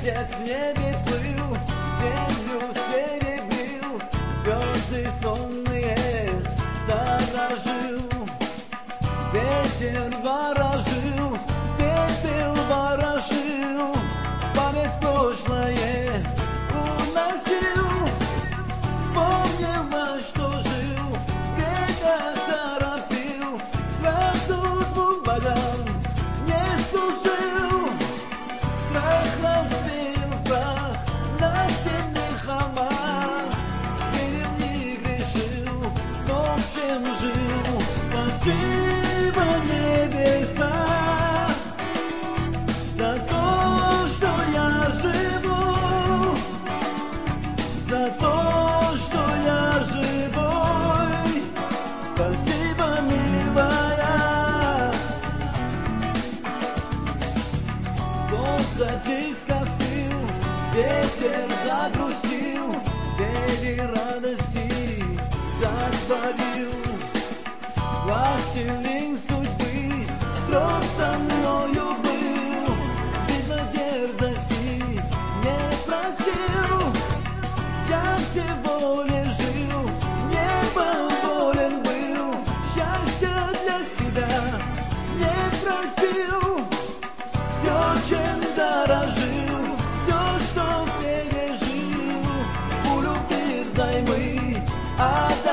Месяц в небе плыл, землю серебрил, звезды сонные сторожил. Ветер ворожил, пепел ворошил, память прошлое уносил. Вспомнил, во что жил, время торопил, сразу двум богам не служил. Страх развеял прах на стенных холмах, верил, не грешил, но в чем жил. Спасибо, небеса, за то, что я живу, за то, что я живой. Спасибо, милая. Солнце диско спил, ветер загрустил, двери радости затворил. Властелин судьбы строг со мною был, видно, дерзости не простил. Я всего лишь жил, небоволен был, счастья для себя не просил. Все, чем дорожил, все, что пережил, у любви взаймы отдал.